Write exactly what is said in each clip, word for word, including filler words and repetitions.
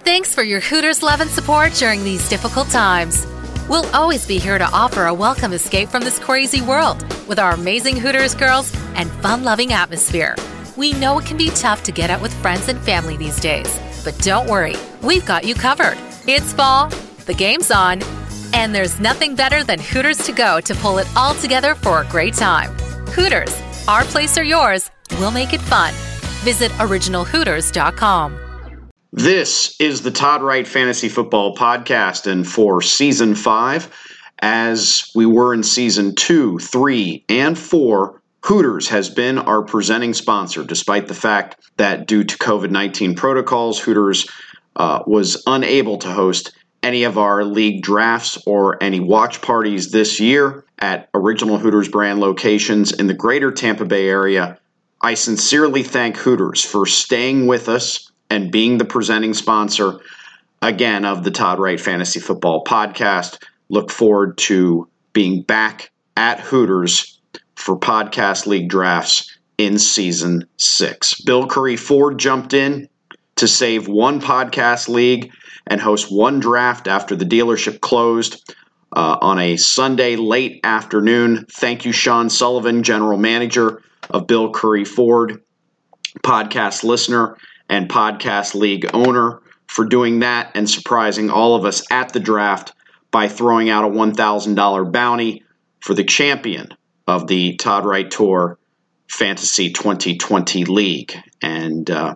Thanks for your Hooters love and support during these difficult times. We'll always be here to offer a welcome escape from this crazy world with our amazing Hooters girls and fun-loving atmosphere. We know it can be tough to get out with friends and family these days, but don't worry, we've got you covered. It's fall, the game's on, and there's nothing better than Hooters to go to pull it all together for a great time. Hooters, our place or yours, we'll make it fun. Visit original hooters dot com. This is the Todd Wright Fantasy Football Podcast, and for Season five, as we were in Season two, three, and four, Hooters has been our presenting sponsor, despite the fact that due to covid nineteen protocols, Hooters uh, was unable to host any of our league drafts or any watch parties this year at original Hooters brand locations in the greater Tampa Bay area. I sincerely thank Hooters for staying with us and being the presenting sponsor, again, of the Todd Wright Fantasy Football Podcast. Look forward to being back at Hooters for Podcast League drafts in Season six. Bill Curry Ford jumped in to save one Podcast League and host one draft after the dealership closed uh, on a Sunday late afternoon. Thank you, Sean Sullivan, General Manager of Bill Curry Ford, podcast listener and Podcast League owner, for doing that and surprising all of us at the draft by throwing out a one thousand dollars bounty for the champion of the Todd Wright Tour Fantasy twenty twenty League. And uh,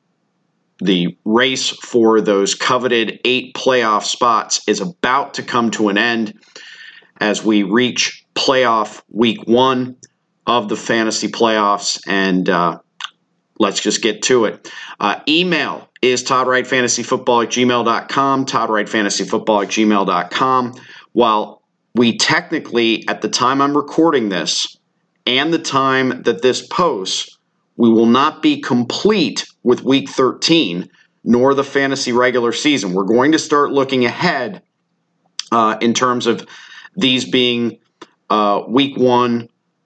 the race for those coveted eight playoff spots is about to come to an end as we reach playoff week one of the fantasy playoffs, and uh, let's just get to it. Uh, email is toddwrightfantasyfootball at gmail dot com, toddwrightfantasyfootball at gmail dot com. While we technically, at the time I'm recording this and the time that this posts, we will not be complete with week thirteen, nor the fantasy regular season. We're going to start looking ahead uh, in terms of these being uh, week one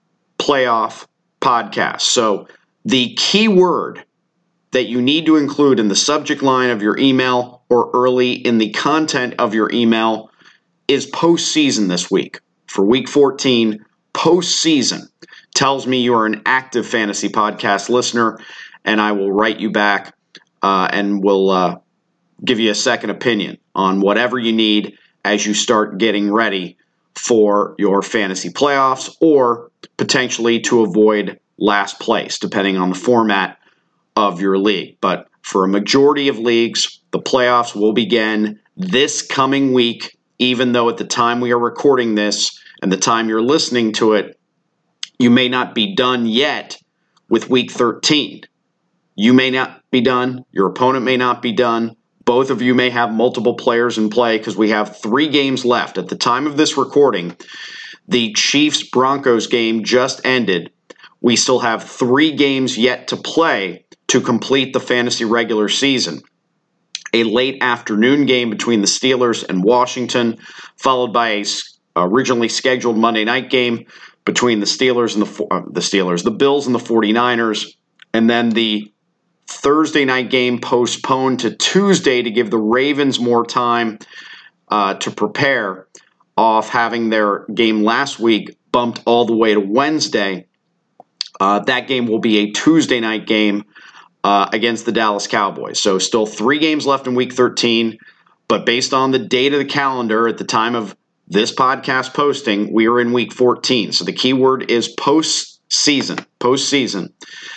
playoff podcasts. So the key word that you need to include in the subject line of your email or early in the content of your email is postseason this week. For week fourteen, postseason tells me you are an active fantasy podcast listener, and I will write you back uh, and will uh, give you a second opinion on whatever you need as you start getting ready for your fantasy playoffs or potentially to avoid last place, depending on the format of your league. But for a majority of leagues, the playoffs will begin this coming week, even though at the time we are recording this and the time you're listening to it, you may not be done yet with week thirteen. You may not be done. Your opponent may not be done. Both of you may have multiple players in play because we have three games left. At the time of this recording, the Chiefs-Broncos game just ended. We still have three games yet to play to complete the fantasy regular season. A late afternoon game between the Steelers and Washington, followed by a originally scheduled Monday night game between the Steelers and the uh, the Steelers, the Bills and the forty-niners, and then the Thursday night game postponed to Tuesday to give the Ravens more time uh, to prepare off having their game last week bumped all the way to Wednesday. Uh, that game will be a Tuesday night game uh, against the Dallas Cowboys. So still three games left in week thirteen, but based on the date of the calendar at the time of this podcast posting, we are in week fourteen. So the key word is postseason, postseason.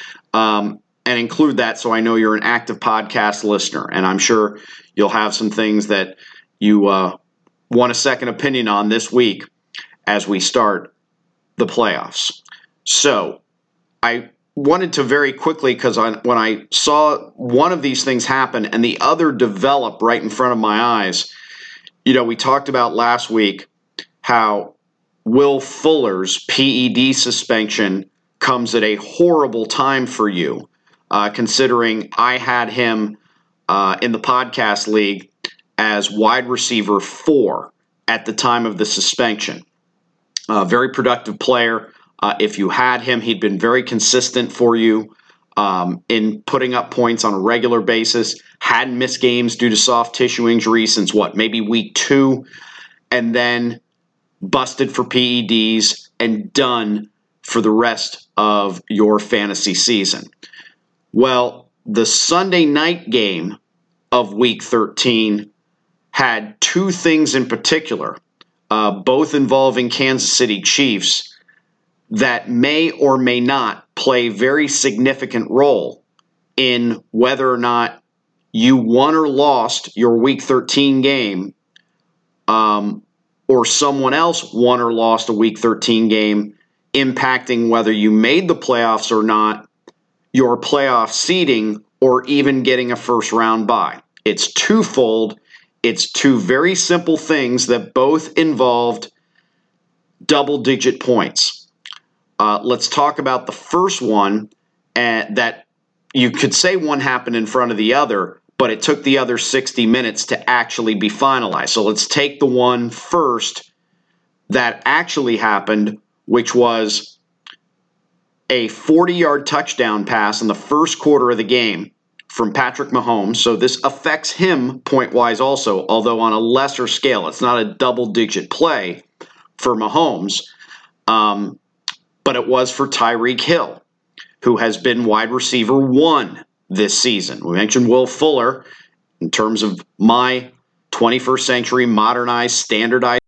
Um, and include that so I know you're an active podcast listener. And I'm sure you'll have some things that you uh, want a second opinion on this week as we start the playoffs. So I wanted to very quickly, because when I saw one of these things happen and the other develop right in front of my eyes, you know, we talked about last week how Will Fuller's P E D suspension comes at a horrible time for you, uh, considering I had him uh, in the podcast league as wide receiver four at the time of the suspension. A very productive player. Uh, if you had him, he'd been very consistent for you um, in putting up points on a regular basis. hadn't missed games due to soft tissue injury since what, maybe week two, and then busted for P E Ds and done for the rest of your fantasy season. Well, the Sunday night game of week thirteen had two things in particular, uh, both involving Kansas City Chiefs, that may or may not play a very significant role in whether or not you won or lost your week thirteen game, um, or someone else won or lost a week thirteen game, impacting whether you made the playoffs or not, your playoff seeding, or even getting a first round bye. It's twofold. It's two very simple things that both involved double-digit points. Uh, let's talk about the first one, uh, that you could say one happened in front of the other, but it took the other sixty minutes to actually be finalized. So let's take the one first that actually happened, which was a forty-yard touchdown pass in the first quarter of the game from Patrick Mahomes. So this affects him point-wise also, although on a lesser scale. It's not a double-digit play for Mahomes, um, but it was for Tyreek Hill, who has been wide receiver one this season. We mentioned Will Fuller in terms of my twenty-first century modernized, standardized.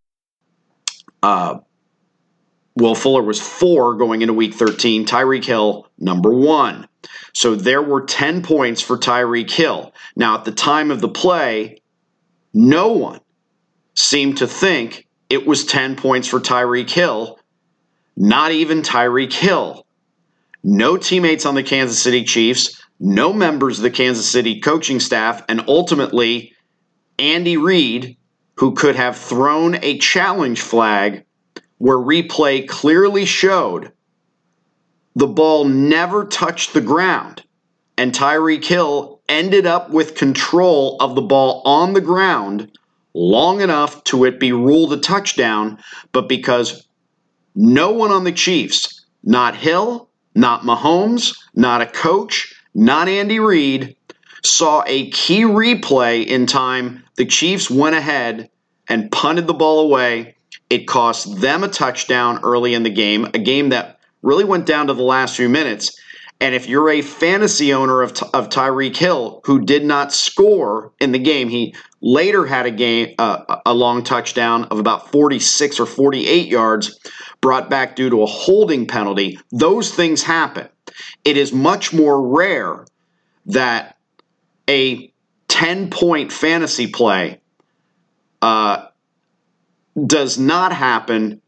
Uh, Will Fuller was four going into week thirteen. Tyreek Hill, number one. So there were ten points for Tyreek Hill. Now, at the time of the play, no one seemed to think it was ten points for Tyreek Hill, not even Tyreek Hill. No teammates on the Kansas City Chiefs, no members of the Kansas City coaching staff, and ultimately Andy Reid, who could have thrown a challenge flag where replay clearly showed the ball never touched the ground, and Tyreek Hill ended up with control of the ball on the ground long enough to it be ruled a touchdown, but because no one on the Chiefs, not Hill, not Mahomes, not a coach, not Andy Reid, saw a key replay in time, the Chiefs went ahead and punted the ball away. It cost them a touchdown early in the game, a game that really went down to the last few minutes. And if you're a fantasy owner of, of Tyreek Hill, who did not score in the game, he later had a game, uh, a long touchdown of about forty-six or forty-eight yards, brought back due to a holding penalty. Those things happen. It is much more rare that a ten-point fantasy play uh, does not happen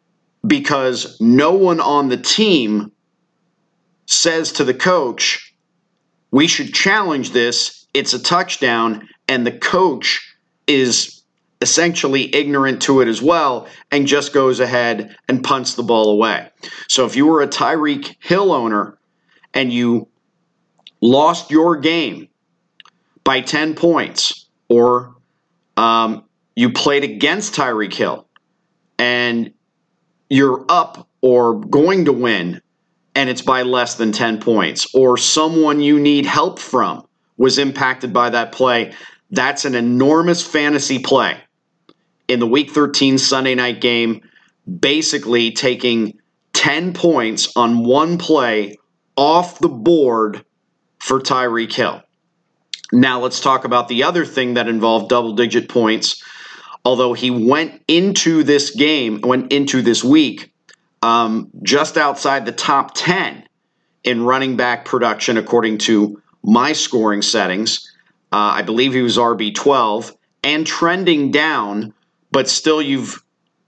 because no one on the team says to the coach, we should challenge this, it's a touchdown, and the coach is essentially ignorant to it as well and just goes ahead and punts the ball away. So if you were a Tyreek Hill owner and you lost your game by ten points, or um, you played against Tyreek Hill and you're up or going to win and it's by less than ten points, or someone you need help from was impacted by that play, that's an enormous fantasy play in the week thirteen Sunday night game, basically taking ten points on one play off the board for Tyreek Hill. Now let's talk about the other thing that involved double-digit points. Although he went into this game, went into this week, um, just outside the top ten in running back production according to my scoring settings. Uh, I believe he was R B twelve and trending down, but still you've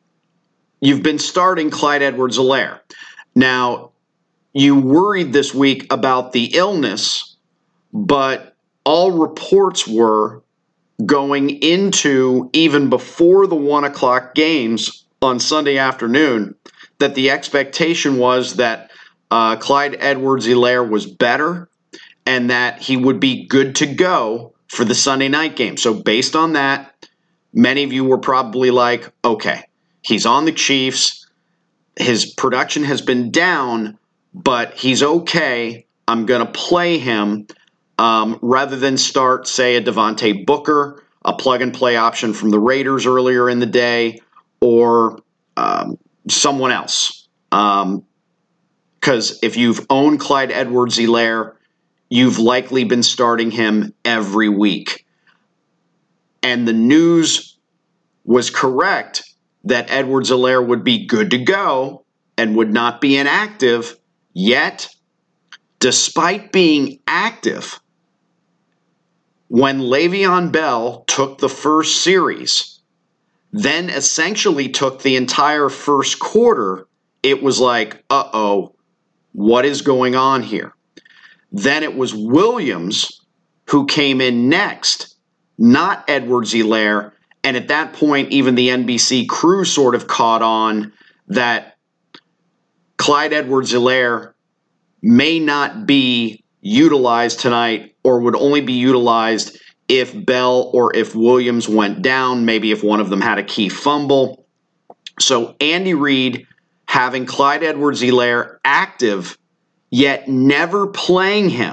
you've been starting Clyde Edwards-Helaire. Now, you worried this week about the illness, but all reports were going into even before the one o'clock games on Sunday afternoon that the expectation was that uh, Clyde Edwards-Helaire was better and that he would be good to go for the Sunday night game. So based on that, many of you were probably like, okay, he's on the Chiefs. His production has been down, but he's okay. I'm going to play him. um, rather than start, say, a Devontae Booker, a plug-and-play option from the Raiders earlier in the day, or um, someone else. Um, because if you've owned Clyde Edwards-Helaire, you've likely been starting him every week. And the news was correct that Edwards-Helaire would be good to go and would not be inactive, yet, despite being active, when Le'Veon Bell took the first series, then essentially took the entire first quarter, it was like, uh-oh, what is going on here? Then it was Williams who came in next, not Edwards-Helaire, and at that point, even the N B C crew sort of caught on that Clyde Edwards-Helaire may not be utilized tonight, or would only be utilized if Bell or if Williams went down, maybe if one of them had a key fumble. So Andy Reid having Clyde Edwards-Helaire active, yet never playing him.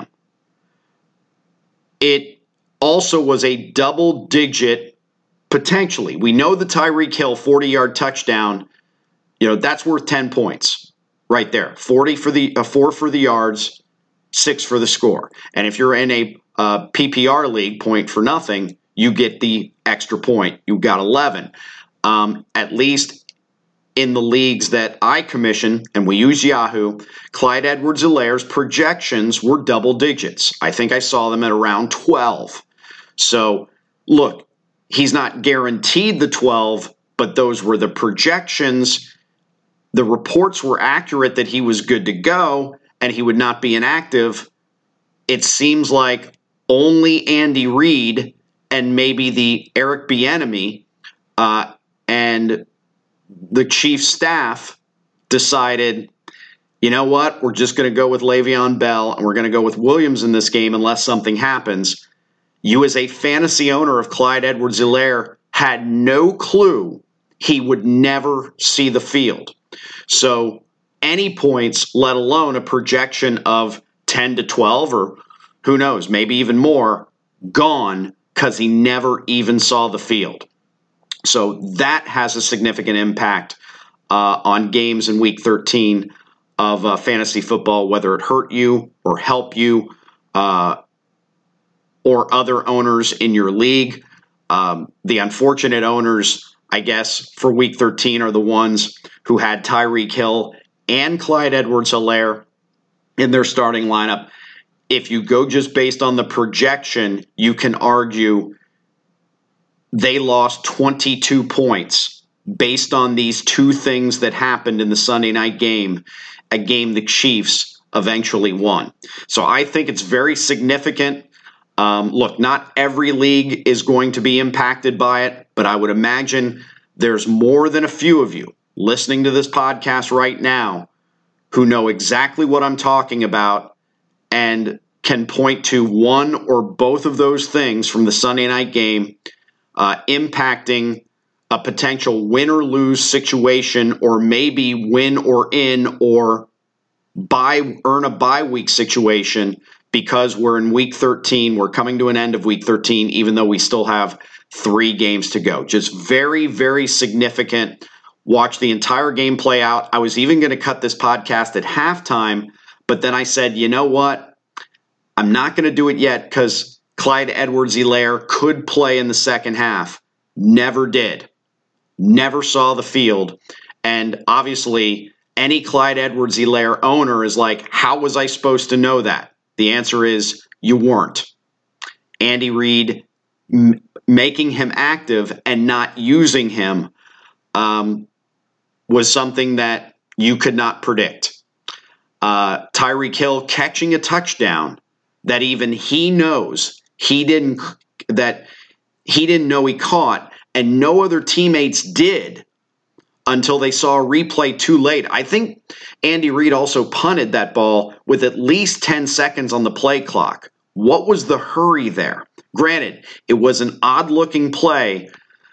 It also was a double-digit, potentially. We know the Tyreek Hill forty-yard touchdown, you know, that's worth ten points right there. forty for the, uh, four for the yards, six for the score. And if you're in a uh, P P R league, point for nothing, you get the extra point. You got eleven. Um, at least in the leagues that I commission, and we use Yahoo, Clyde Edwards-Helaire's projections were double digits. I think I saw them at around twelve. So, look, he's not guaranteed the twelve, but those were the projections. The reports were accurate that he was good to go and he would not be inactive. It seems like only Andy Reid and maybe the Eric Bieniemy uh, and the Chiefs staff decided, you know what, we're just going to go with Le'Veon Bell and we're going to go with Williams in this game unless something happens. You as a fantasy owner of Clyde Edwards-Helaire had no clue he would never see the field. So any points, let alone a projection of ten to twelve or who knows, maybe even more, gone because he never even saw the field. So that has a significant impact uh, on games in Week thirteen of uh, fantasy football, whether it hurt you or help you uh, or other owners in your league. Um, the unfortunate owners, I guess, for Week thirteen are the ones who had Tyreek Hill and Clyde Edwards-Helaire in their starting lineup. If you go just based on the projection, you can argue they lost twenty-two points based on these two things that happened in the Sunday night game, a game the Chiefs eventually won. So I think it's very significant. Um, look, not every league is going to be impacted by it, but I would imagine there's more than a few of you listening to this podcast right now who know exactly what I'm talking about and can point to one or both of those things from the Sunday night game uh, impacting a potential win or lose situation, or maybe win or in or buy, earn a bye week situation, because we're in week thirteen. We're coming to an end of week thirteen, even though we still have three games to go. Just very, very significant. Watch the entire game play out. I was even going to cut this podcast at halftime, but then I said, you know what? I'm not going to do it yet because Clyde Edwards-Helaire could play in the second half. Never did. Never saw the field. And obviously, any Clyde Edwards-Helaire owner is like, how was I supposed to know that? The answer is you weren't. Andy Reid m- making him active and not using him um, was something that you could not predict. Uh, Tyreek Hill catching a touchdown that even he knows he didn't that he didn't know he caught, and no other teammates did until they saw a replay too late. I think Andy Reid also punted that ball with at least ten seconds on the play clock. What was the hurry there? Granted, it was an odd-looking play,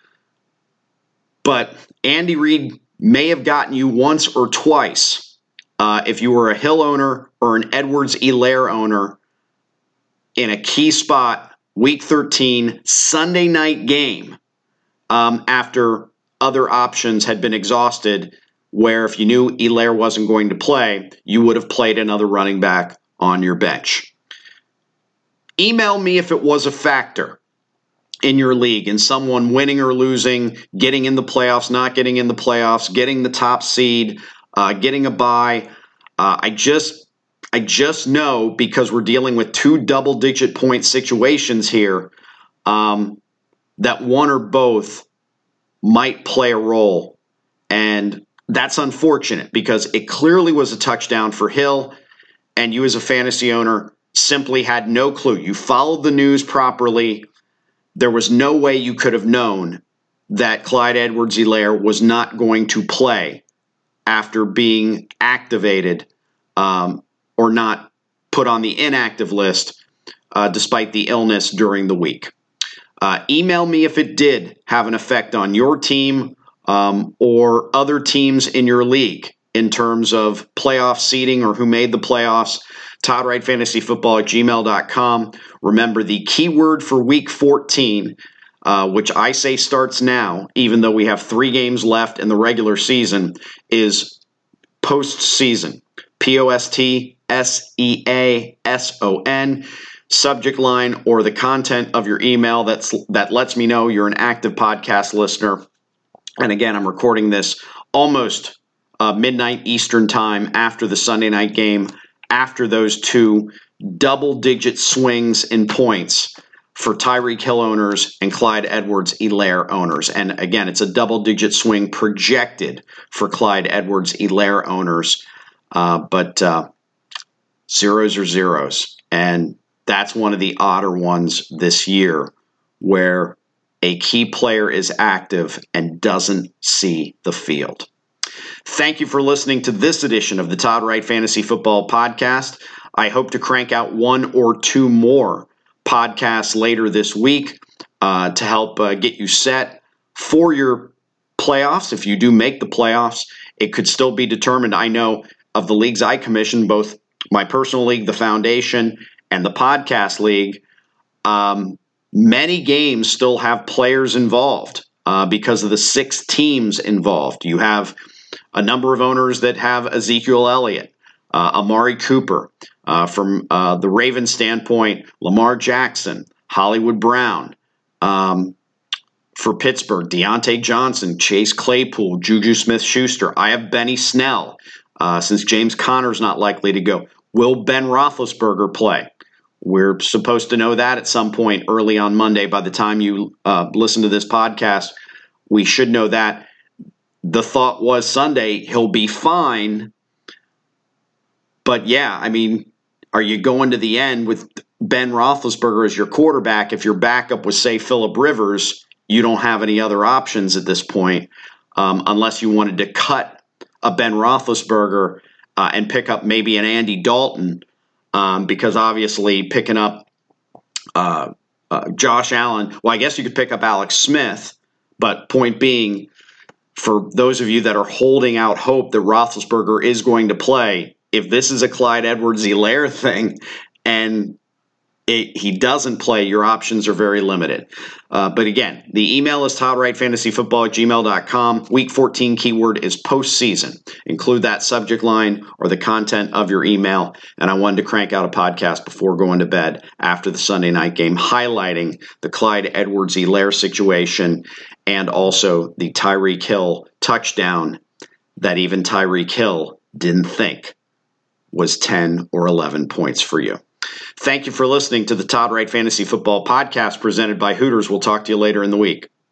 but Andy Reid may have gotten you once or twice. Uh, if you were a Hill owner or an Edwards-Helaire owner, in a key spot, Week thirteen, Sunday night game, um, after other options had been exhausted, where if you knew Helaire wasn't going to play, you would have played another running back on your bench. Email me if it was a factor in your league, in someone winning or losing, getting in the playoffs, not getting in the playoffs, getting the top seed, uh, getting a bye. Uh, I just I just know, because we're dealing with two double-digit point situations here, um, that one or both might play a role. And that's unfortunate, because it clearly was a touchdown for Hill, and you as a fantasy owner simply had no clue. You followed the news properly. There was no way you could have known that Clyde Edwards-Helaire was not going to play after being activated um, or not put on the inactive list uh, despite the illness during the week. Uh, email me if it did have an effect on your team um, or other teams in your league in terms of playoff seeding or who made the playoffs. Todd Wright Fantasy Football at gmail dot com. Remember, the keyword for Week fourteen, uh, which I say starts now, even though we have three games left in the regular season, is postseason. P O S T S E A S O N. Subject line or the content of your email that's that lets me know you're an active podcast listener. And again, I'm recording this almost uh, midnight Eastern time after the Sunday night game, after those two double-digit swings in points for Tyreek Hill owners and Clyde Edwards-Helaire owners. And again, it's a double-digit swing projected for Clyde Edwards-Helaire owners. Uh, but uh, zeros are zeros. And that's one of the odder ones this year, where a key player is active and doesn't see the field. Thank you for listening to this edition of the Todd Wright Fantasy Football Podcast. I hope to crank out one or two more podcasts later this week uh, to help uh, get you set for your playoffs. If you do make the playoffs, it could still be determined. I know of the leagues I commission, both my personal league, the Foundation, and the podcast league, um, many games still have players involved uh, because of the six teams involved. You have a number of owners that have Ezekiel Elliott, uh, Amari Cooper. Uh, from uh, the Ravens standpoint, Lamar Jackson, Hollywood Brown. Um, for Pittsburgh, Deontay Johnson, Chase Claypool, Juju Smith-Schuster. I have Benny Snell. Uh, since James Conner's not likely to go, will Ben Roethlisberger play? We're supposed to know that at some point early on Monday. By the time you uh, listen to this podcast, we should know that. The thought was Sunday, he'll be fine. But yeah, I mean, are you going to the end with Ben Roethlisberger as your quarterback? If your backup was, say, Phillip Rivers, you don't have any other options at this point, um, unless you wanted to cut a Ben Roethlisberger uh, and pick up maybe an Andy Dalton, um, because obviously picking up uh, uh, Josh Allen, well, I guess you could pick up Alex Smith, but point being, for those of you that are holding out hope that Roethlisberger is going to play, if this is a Clyde Edwards-Helaire thing and it, he doesn't play, your options are very limited. Uh, but again, the email is todd wright fantasy football at gmail dot com. Week fourteen keyword is postseason. Include that subject line or the content of your email. And I wanted to crank out a podcast before going to bed after the Sunday night game, highlighting the Clyde Edwards-Helaire situation and also the Tyreek Hill touchdown that even Tyreek Hill didn't think was ten or eleven points for you. Thank you for listening to the Todd Wright Fantasy Football Podcast presented by Hooters. We'll talk to you later in the week.